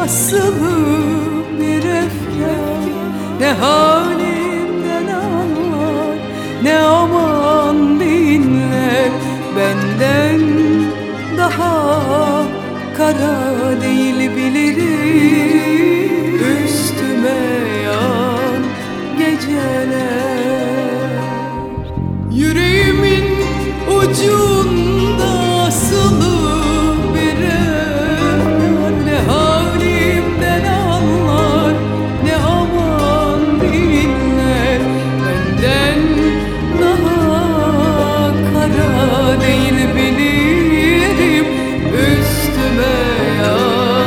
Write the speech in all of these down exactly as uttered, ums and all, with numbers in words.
asılı bir efkar. Ne halimden anlar, ne aman dinler. Benden daha kara değil bilirim. Üstüme yağan geceler. Yüreğimin ucunda asılı bir efkar. Ne halimden anlar, ne aman dinler. Benden daha kara değil bilirim. Üstüme yağan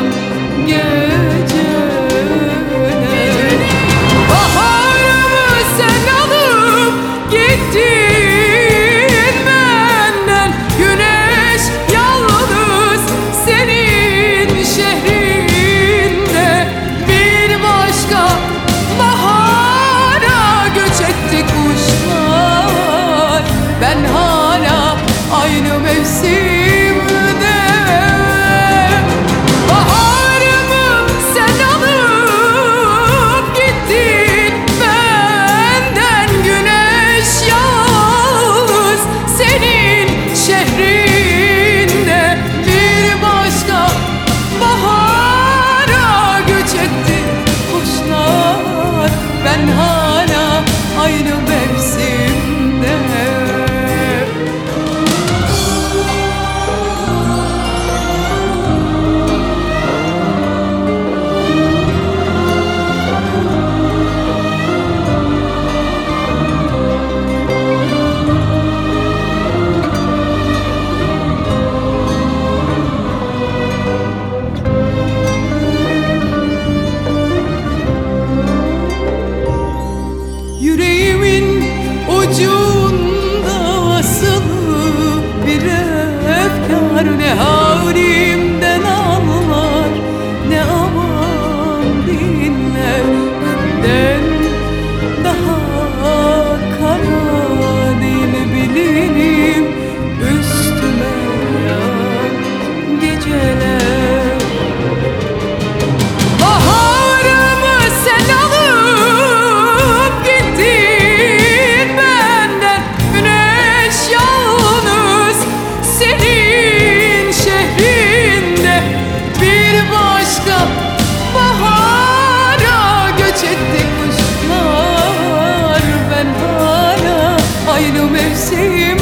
geceler. Baharımı sen alıp gittin benden. Güneş yalnız senin şehrinde. Bir başka bahara göç etti kuşlar. Ben hala aynı mevsimde. Baharımı sen alıp gittin benden. Güneş yalnız senin şehrinde. Bir başka bahara göç etti kuşlar. Ben hala aynı mevsimde. Yüreğimin ucunda asılı bir efkar. Ne halimden anlar, ne aman dinler. Benden daha kara değil bilirim. Üstüme yağan geceler. Baharımı sen alıp gittin benden. Güneş yalnız senin şehrinde. Bir başka bahara göç etti kuşlar. Ben hala aynı mevsim.